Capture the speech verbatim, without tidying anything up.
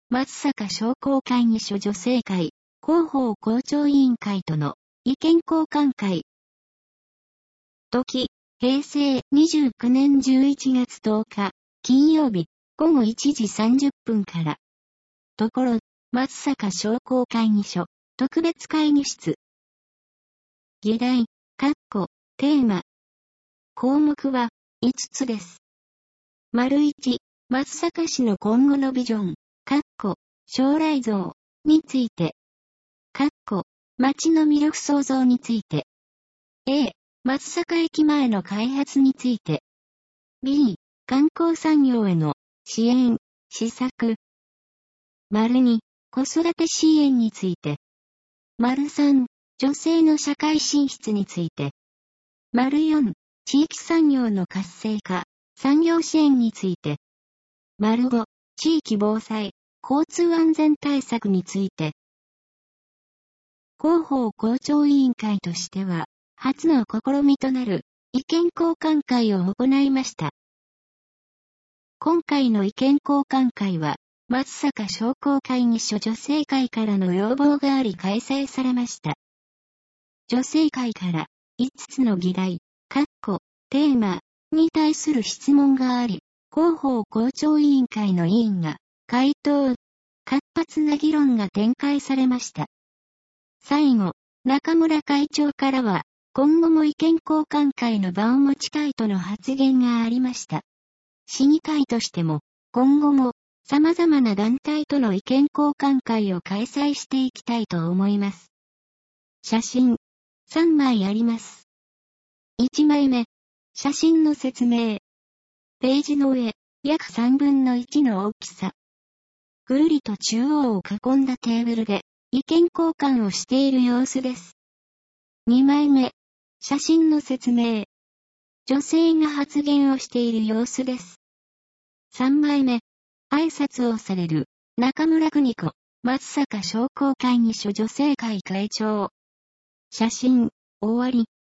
松阪商工会議所女性会、広報校長委員会との意見交換会。時、平成にじゅうきゅうねんじゅういちがつとおか、金曜日、ごごいちじさんじゅっぷんから。ところ、松阪商工会議所、特別会議室。議題、括弧、テーマ。項目はいつつです。丸いち、松阪市の今後のビジョン、括弧、将来像について。括弧、街の魅力創造について。A、松阪駅前の開発について。B、観光産業への支援、施策。丸に、子育て支援について。丸さん、女性の社会進出について。丸よん、地域産業の活性化、産業支援について。丸ご、地域防災、交通安全対策について。広報校長委員会としては、初の試みとなる意見交換会を行いました。今回の意見交換会は、松阪商工会議所女性会からの要望があり開催されました。女性会からいつつの議題、括弧、テーマに対する質問があり、広報校長委員会の委員が回答、活発な議論が展開されました。最後、中村会長からは、今後も意見交換会の場を持ちたいとの発言がありました。市議会としても、今後も様々な団体との意見交換会を開催していきたいと思います。写真、さんまいあります。いちまいめ、写真の説明。ページの上、約さんぶんのいちの大きさ。ぐるりと中央を囲んだテーブルで、意見交換をしている様子です。にまいめ、写真の説明。女性が発言をしている様子です。さんまいめ、挨拶をされる、中村邦子、松阪商工会議所女性会会長。写真、終わり。